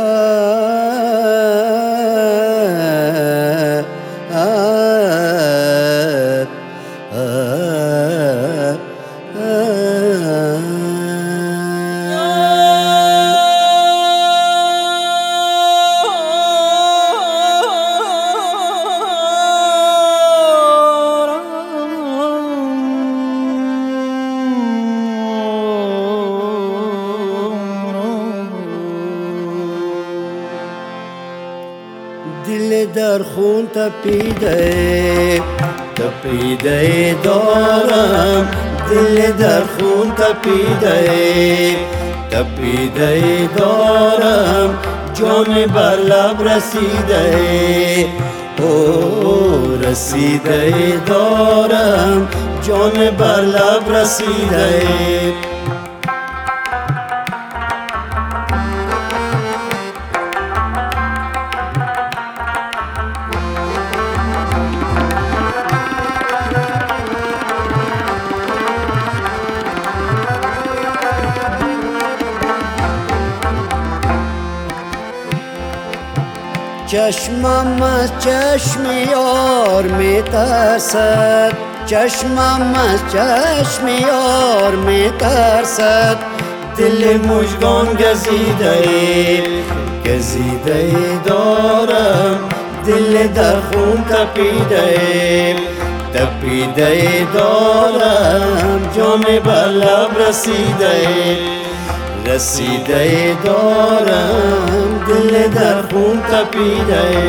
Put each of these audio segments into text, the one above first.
دل در خون تپیده دارم، دل در خون تپیده دارم، جان بر لب رسیده، او رسیده دارم، جان بر لب رسیده. چشمم از چشم یار می ترسد، چشمم از چشم یار می ترسد، دل مژگان گزیده دارم، دل در خون تپیده دارم، جان بر لب رسیده دارم، دل در خون تپیده.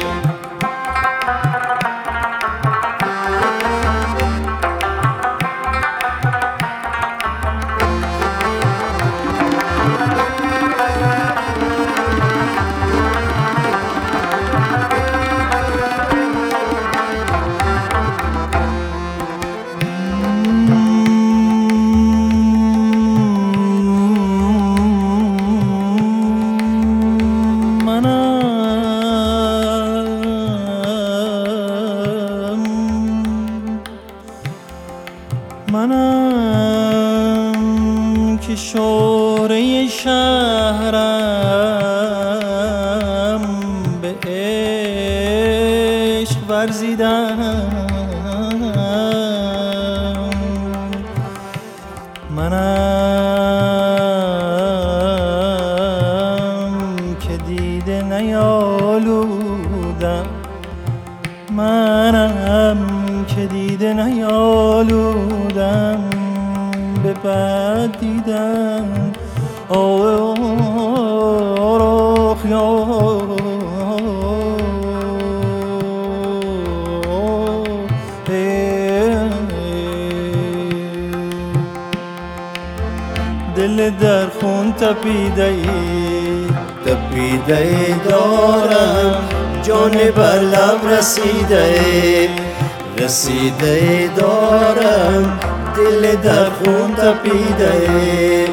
منم که شوره شهرم به عشق ورزیدم، منم که دیده نیالودم، منم که دیده نیالودم، به بد دیدم دل در خون تپیده دارم، جان بر لب رسیده دارم، دل در خون تپیده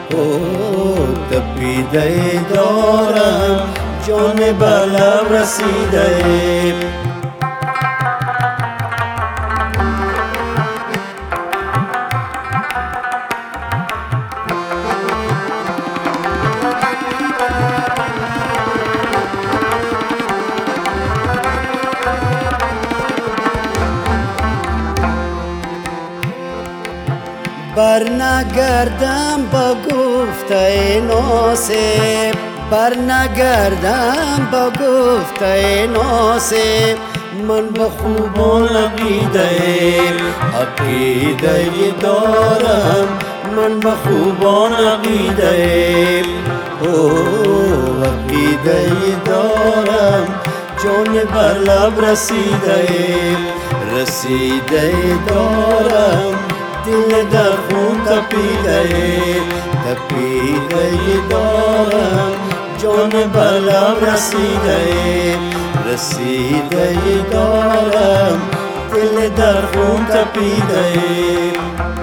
دارم، جان بر لب رسیده. برنگردم با گفته ناصب، برنگردم با گفته ناصب، من به خوبان عقیده دارم، من به خوبان عقیده دارم، جان بر لب رسیده دارم، دل در خون تپیده دارم، جان بر لب رسیده دارم، دل در خون تپیده.